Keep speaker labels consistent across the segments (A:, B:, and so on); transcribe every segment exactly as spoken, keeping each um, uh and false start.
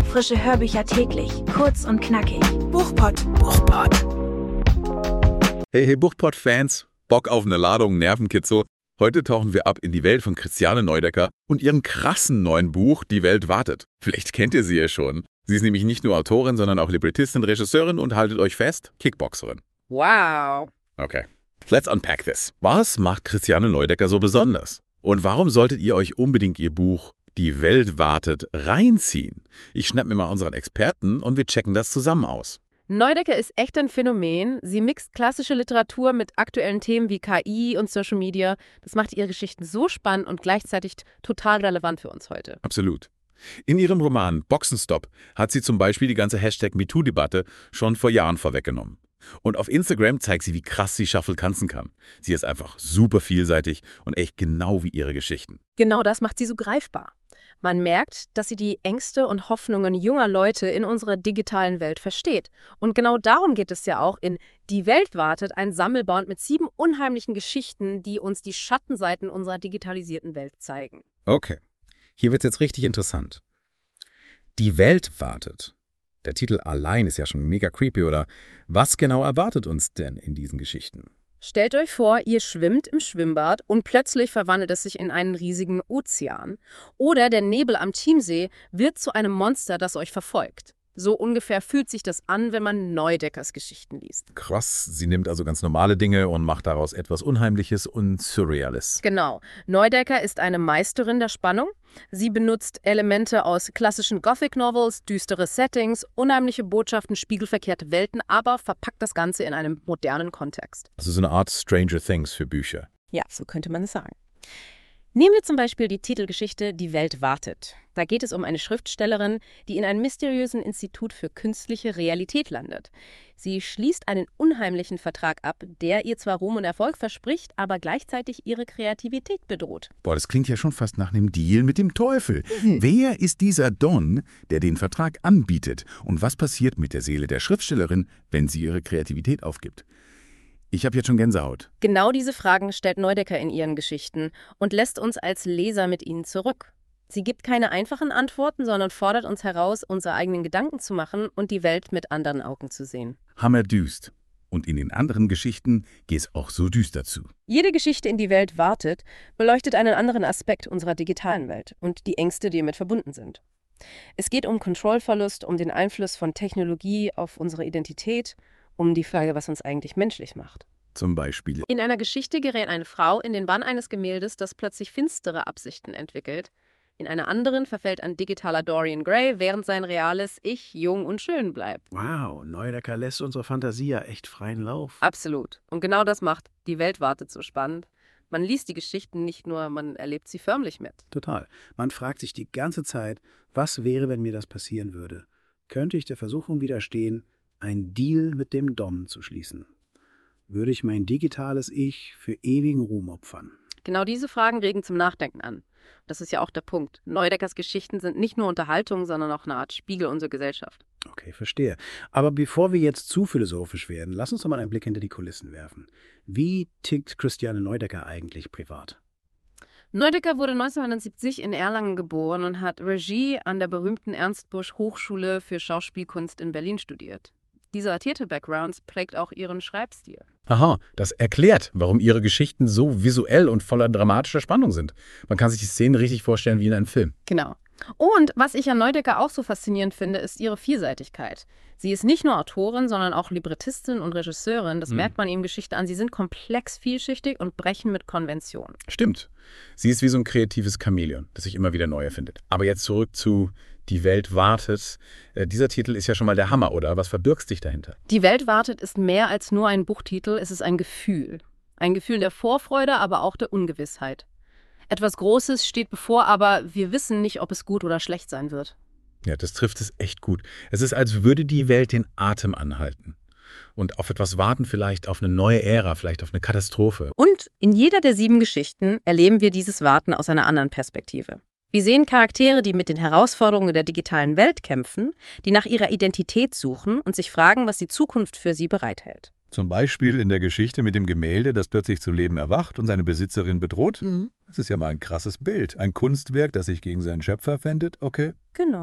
A: Frische Hörbücher täglich, kurz und knackig.
B: Buchpott.
C: Buchpott. Hey, hey Buchpott-Fans, Bock auf eine Ladung Nervenkitzel? Heute tauchen wir ab in die Welt von Christiane Neudecker und ihrem krassen neuen Buch Die Welt wartet. Vielleicht kennt ihr sie ja schon. Sie ist nämlich nicht nur Autorin, sondern auch Librettistin, Regisseurin und haltet euch fest, Kickboxerin.
B: Wow.
C: Okay, let's unpack this. Was macht Christiane Neudecker so besonders? Und warum solltet ihr euch unbedingt ihr Buch Die Welt wartet reinziehen? Ich schnapp mir mal unseren Experten und wir checken das zusammen aus.
B: Neudecker ist echt ein Phänomen. Sie mixt klassische Literatur mit aktuellen Themen wie K I und Social Media. Das macht ihre Geschichten so spannend und gleichzeitig total relevant für uns heute.
C: Absolut. In ihrem Roman Boxenstopp hat sie zum Beispiel die ganze Hashtag MeToo-Debatte schon vor Jahren vorweggenommen. Und auf Instagram zeigt sie, wie krass sie Shuffle-Kanzen kann. Sie ist einfach super vielseitig und echt genau wie ihre Geschichten.
B: Genau das macht sie so greifbar. Man merkt, dass sie die Ängste und Hoffnungen junger Leute in unserer digitalen Welt versteht. Und genau darum geht es ja auch in Die Welt wartet, ein Sammelband mit sieben unheimlichen Geschichten, die uns die Schattenseiten unserer digitalisierten Welt zeigen.
D: Okay, hier wird es jetzt richtig interessant. Die Welt wartet. Der Titel allein ist ja schon mega creepy, oder? Was genau erwartet uns denn in diesen Geschichten?
B: Stellt euch vor, ihr schwimmt im Schwimmbad und plötzlich verwandelt es sich in einen riesigen Ozean. Oder der Nebel am Chiemsee wird zu einem Monster, das euch verfolgt. So ungefähr fühlt sich das an, wenn man Neudeckers Geschichten liest.
C: Krass, sie nimmt also ganz normale Dinge und macht daraus etwas Unheimliches und Surreales.
B: Genau. Neudecker ist eine Meisterin der Spannung. Sie benutzt Elemente aus klassischen Gothic-Novels, düstere Settings, unheimliche Botschaften, spiegelverkehrte Welten, aber verpackt das Ganze in einem modernen Kontext.
C: Also so eine Art Stranger Things für Bücher.
B: Ja, so könnte man es sagen. Nehmen wir zum Beispiel die Titelgeschichte Die Welt wartet. Da geht es um eine Schriftstellerin, die in einem mysteriösen Institut für künstliche Realität landet. Sie schließt einen unheimlichen Vertrag ab, der ihr zwar Ruhm und Erfolg verspricht, aber gleichzeitig ihre Kreativität bedroht.
E: Boah, das klingt ja schon fast nach einem Deal mit dem Teufel. Mhm. Wer ist dieser Don, der den Vertrag anbietet? Und was passiert mit der Seele der Schriftstellerin, wenn sie ihre Kreativität aufgibt? Ich habe jetzt schon Gänsehaut.
B: Genau diese Fragen stellt Neudecker in ihren Geschichten und lässt uns als Leser mit ihnen zurück. Sie gibt keine einfachen Antworten, sondern fordert uns heraus, unsere eigenen Gedanken zu machen und die Welt mit anderen Augen zu sehen.
E: Hammerdüst. Und in den anderen Geschichten geht es auch so düster zu.
B: Jede Geschichte in Die Welt wartet beleuchtet einen anderen Aspekt unserer digitalen Welt und die Ängste, die damit verbunden sind. Es geht um Kontrollverlust, um den Einfluss von Technologie auf unsere Identität, um die Frage, was uns eigentlich menschlich macht.
E: Zum Beispiel.
B: In einer Geschichte gerät eine Frau in den Bann eines Gemäldes, das plötzlich finstere Absichten entwickelt. In einer anderen verfällt ein digitaler Dorian Gray, während sein reales Ich jung und schön bleibt.
F: Wow, Neudecker lässt unsere Fantasie ja echt freien Lauf.
B: Absolut. Und genau das macht Die Welt wartet so spannend. Man liest die Geschichten nicht nur, man erlebt sie förmlich mit.
F: Total. Man fragt sich die ganze Zeit, was wäre, wenn mir das passieren würde? Könnte ich der Versuchung widerstehen, einen Deal mit dem Dom zu schließen? Würde ich mein digitales Ich für ewigen Ruhm opfern?
B: Genau diese Fragen regen zum Nachdenken an. Das ist ja auch der Punkt. Neudeckers Geschichten sind nicht nur Unterhaltung, sondern auch eine Art Spiegel unserer Gesellschaft.
F: Okay, verstehe. Aber bevor wir jetzt zu philosophisch werden, lass uns doch mal einen Blick hinter die Kulissen werfen. Wie tickt Christiane Neudecker eigentlich privat?
B: Neudecker wurde neunzehnhundertsiebzig in Erlangen geboren und hat Regie an der berühmten Ernst Busch Hochschule für Schauspielkunst in Berlin studiert. Dieser artierte Background prägt auch ihren Schreibstil.
D: Aha, das erklärt, warum ihre Geschichten so visuell und voller dramatischer Spannung sind. Man kann sich die Szenen richtig vorstellen wie in einem Film.
B: Genau. Und was ich an Neudecker auch so faszinierend finde, ist ihre Vielseitigkeit. Sie ist nicht nur Autorin, sondern auch Librettistin und Regisseurin. Das mhm. merkt man ihrem Geschichte an. Sie sind komplex, vielschichtig und brechen mit Konventionen.
D: Stimmt. Sie ist wie so ein kreatives Chamäleon, das sich immer wieder neu erfindet. Aber jetzt zurück zu Die Welt wartet. Äh, dieser Titel ist ja schon mal der Hammer, oder? Was verbirgt sich dahinter?
B: Die Welt wartet ist mehr als nur ein Buchtitel. Es ist ein Gefühl. Ein Gefühl der Vorfreude, aber auch der Ungewissheit. Etwas Großes steht bevor, aber wir wissen nicht, ob es gut oder schlecht sein wird.
D: Ja, das trifft es echt gut. Es ist, als würde die Welt den Atem anhalten. Und auf etwas warten, vielleicht auf eine neue Ära, vielleicht auf eine Katastrophe.
B: Und in jeder der sieben Geschichten erleben wir dieses Warten aus einer anderen Perspektive. Wir sehen Charaktere, die mit den Herausforderungen der digitalen Welt kämpfen, die nach ihrer Identität suchen und sich fragen, was die Zukunft für sie bereithält.
E: Zum Beispiel in der Geschichte mit dem Gemälde, das plötzlich zu Leben erwacht und seine Besitzerin bedroht.
B: Mhm.
E: Das ist ja mal ein krasses Bild. Ein Kunstwerk, das sich gegen seinen Schöpfer wendet, okay.
B: Genau.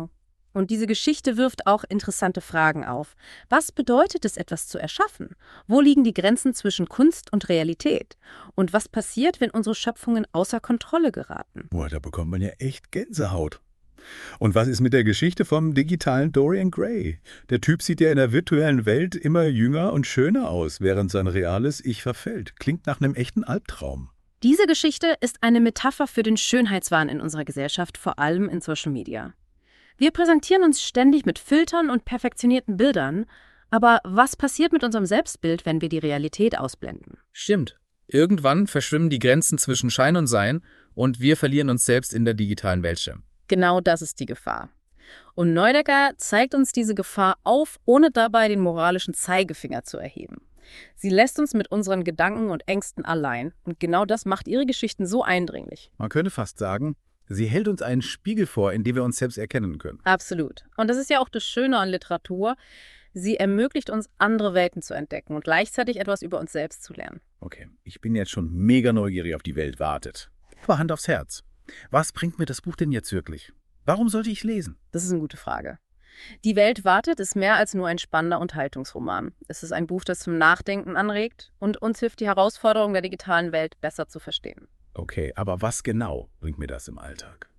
B: Und diese Geschichte wirft auch interessante Fragen auf. Was bedeutet es, etwas zu erschaffen? Wo liegen die Grenzen zwischen Kunst und Realität? Und was passiert, wenn unsere Schöpfungen außer Kontrolle geraten?
E: Boah, da bekommt man ja echt Gänsehaut. Und was ist mit der Geschichte vom digitalen Dorian Gray? Der Typ sieht ja in der virtuellen Welt immer jünger und schöner aus, während sein reales Ich verfällt. Klingt nach einem echten Albtraum.
B: Diese Geschichte ist eine Metapher für den Schönheitswahn in unserer Gesellschaft, vor allem in Social Media. Wir präsentieren uns ständig mit Filtern und perfektionierten Bildern, aber was passiert mit unserem Selbstbild, wenn wir die Realität ausblenden?
G: Stimmt. Irgendwann verschwimmen die Grenzen zwischen Schein und Sein und wir verlieren uns selbst in der digitalen Weltschirm.
B: Genau das ist die Gefahr. Und Neudecker zeigt uns diese Gefahr auf, ohne dabei den moralischen Zeigefinger zu erheben. Sie lässt uns mit unseren Gedanken und Ängsten allein. Und genau das macht ihre Geschichten so eindringlich.
E: Man könnte fast sagen, sie hält uns einen Spiegel vor, in dem wir uns selbst erkennen können.
B: Absolut. Und das ist ja auch das Schöne an Literatur. Sie ermöglicht uns, andere Welten zu entdecken und gleichzeitig etwas über uns selbst zu lernen.
E: Okay, ich bin jetzt schon mega neugierig auf die Welt wartet. Aber Hand aufs Herz. Was bringt mir das Buch denn jetzt wirklich? Warum sollte ich lesen?
B: Das ist eine gute Frage. Die Welt wartet ist mehr als nur ein spannender Unterhaltungsroman. Es ist ein Buch, das zum Nachdenken anregt und uns hilft, die Herausforderungen der digitalen Welt besser zu verstehen.
E: Okay, aber was genau bringt mir das im Alltag?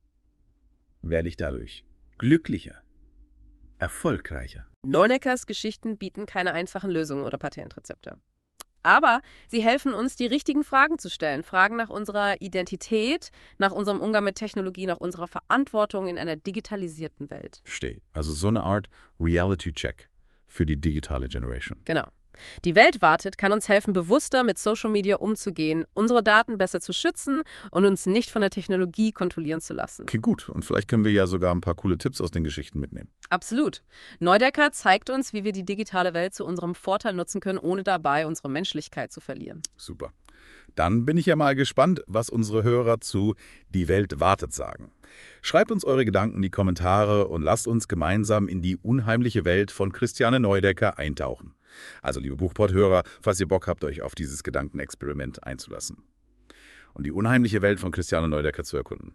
E: Werde ich dadurch glücklicher, erfolgreicher?
B: Neudeckers Geschichten bieten keine einfachen Lösungen oder Patentrezepte. Aber sie helfen uns, die richtigen Fragen zu stellen. Fragen nach unserer Identität, nach unserem Umgang mit Technologie, nach unserer Verantwortung in einer digitalisierten Welt.
E: Verstehe. Also so eine Art Reality-Check für die digitale Generation.
B: Genau. Die Welt wartet kann uns helfen, bewusster mit Social Media umzugehen, unsere Daten besser zu schützen und uns nicht von der Technologie kontrollieren zu lassen.
E: Okay, gut. Und vielleicht können wir ja sogar ein paar coole Tipps aus den Geschichten mitnehmen.
B: Absolut. Neudecker zeigt uns, wie wir die digitale Welt zu unserem Vorteil nutzen können, ohne dabei unsere Menschlichkeit zu verlieren.
E: Super. Dann bin ich ja mal gespannt, was unsere Hörer zu Die Welt wartet sagen. Schreibt uns eure Gedanken in die Kommentare und lasst uns gemeinsam in die unheimliche Welt von Christiane Neudecker eintauchen. Also, liebe Buchport-Hörer, falls ihr Bock habt, euch auf dieses Gedankenexperiment einzulassen und die unheimliche Welt von Christiane Neudecker zu erkunden,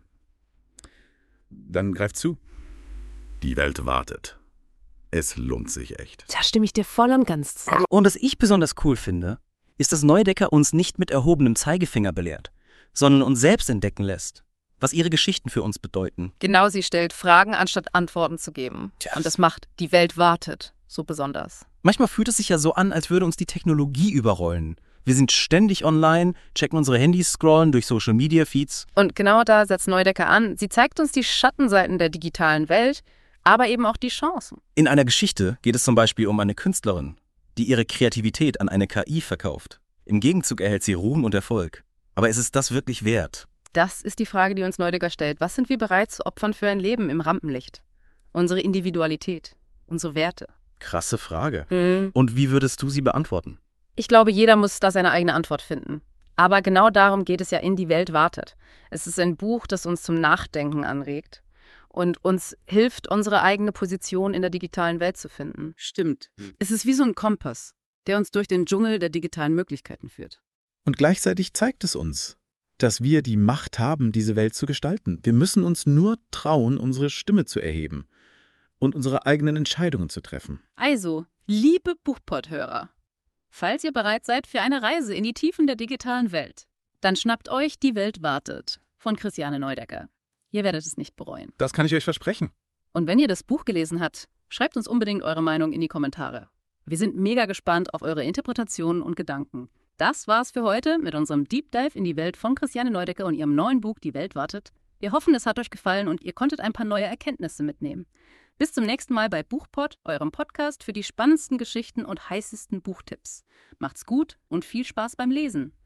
E: dann greift zu. Die Welt wartet. Es lohnt sich echt.
B: Da stimme ich dir voll und ganz zu.
H: Und was ich besonders cool finde, ist, dass Neudecker uns nicht mit erhobenem Zeigefinger belehrt, sondern uns selbst entdecken lässt, was ihre Geschichten für uns bedeuten.
B: Genau, sie stellt Fragen, anstatt Antworten zu geben. Und das macht Die Welt wartet so besonders.
H: Manchmal fühlt es sich ja so an, als würde uns die Technologie überrollen. Wir sind ständig online, checken unsere Handys, scrollen durch Social-Media-Feeds.
B: Und genau da setzt Neudecker an. Sie zeigt uns die Schattenseiten der digitalen Welt, aber eben auch die Chancen.
H: In einer Geschichte geht es zum Beispiel um eine Künstlerin, die ihre Kreativität an eine K I verkauft. Im Gegenzug erhält sie Ruhm und Erfolg. Aber ist es das wirklich wert?
B: Das ist die Frage, die uns Neudecker stellt. Was sind wir bereit zu opfern für ein Leben im Rampenlicht? Unsere Individualität, unsere Werte.
H: Krasse Frage.
B: Mhm.
H: Und wie würdest du sie beantworten?
B: Ich glaube, jeder muss da seine eigene Antwort finden. Aber genau darum geht es ja in Die Welt wartet. Es ist ein Buch, das uns zum Nachdenken anregt und uns hilft, unsere eigene Position in der digitalen Welt zu finden.
I: Stimmt. Es ist wie so ein Kompass, der uns durch den Dschungel der digitalen Möglichkeiten führt.
E: Und gleichzeitig zeigt es uns, dass wir die Macht haben, diese Welt zu gestalten. Wir müssen uns nur trauen, unsere Stimme zu erheben und unsere eigenen Entscheidungen zu treffen.
I: Also, liebe Buchport-Hörer, falls ihr bereit seid für eine Reise in die Tiefen der digitalen Welt, dann schnappt euch Die Welt wartet von Christiane Neudecker. Ihr werdet es nicht bereuen.
E: Das kann ich euch versprechen.
I: Und wenn ihr das Buch gelesen habt, schreibt uns unbedingt eure Meinung in die Kommentare. Wir sind mega gespannt auf eure Interpretationen und Gedanken. Das war's für heute mit unserem Deep Dive in die Welt von Christiane Neudecker und ihrem neuen Buch Die Welt wartet. Wir hoffen, es hat euch gefallen und ihr konntet ein paar neue Erkenntnisse mitnehmen. Bis zum nächsten Mal bei Buchport, eurem Podcast für die spannendsten Geschichten und heißesten Buchtipps. Macht's gut und viel Spaß beim Lesen.